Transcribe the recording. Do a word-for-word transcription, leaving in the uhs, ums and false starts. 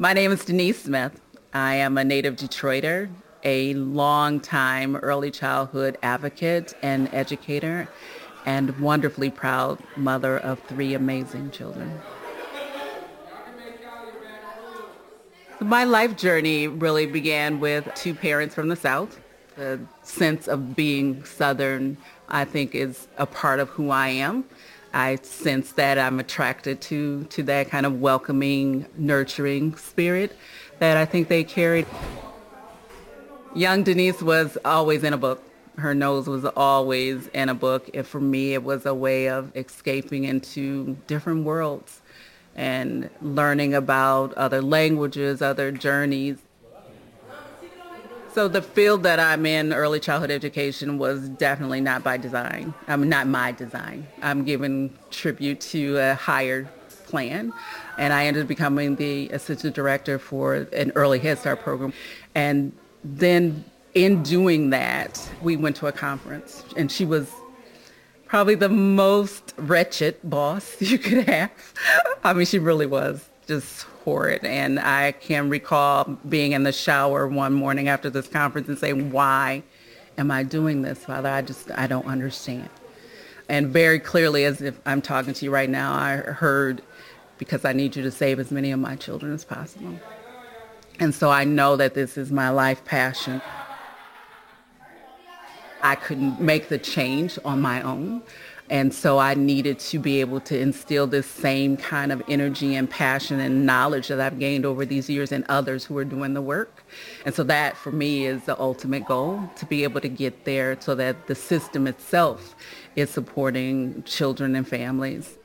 My name is Denise Smith. I am a native Detroiter, a longtime early childhood advocate and educator, and wonderfully proud mother of three amazing children. My life journey really began with two parents from the South. The sense of being Southern, I think, is a part of who I am. I sense that I'm attracted to, to that kind of welcoming, nurturing spirit that I think they carried. Young Denise was always in a book. Her nose was always in a book. And for me, it was a way of escaping into different worlds and learning about other languages, other journeys. So the field that I'm in, early childhood education, was definitely not by design. I mean, not my design. I'm giving tribute to a higher plan. And I ended up becoming the assistant director for an early Head Start program. And then in doing that, we went to a conference, and she was probably the most wretched boss you could have. I mean, she really was just horrid. And I can recall being in the shower one morning after this conference and saying, why am I doing this, Father? I just, I don't understand. And very clearly, as if I'm talking to you right now, I heard, because I need you to save as many of my children as possible. And so I know that this is my life passion. I couldn't make the change on my own. And so I needed to be able to instill this same kind of energy and passion and knowledge that I've gained over these years in others who are doing the work. And so that, for me, is the ultimate goal, to be able to get there so that the system itself is supporting children and families.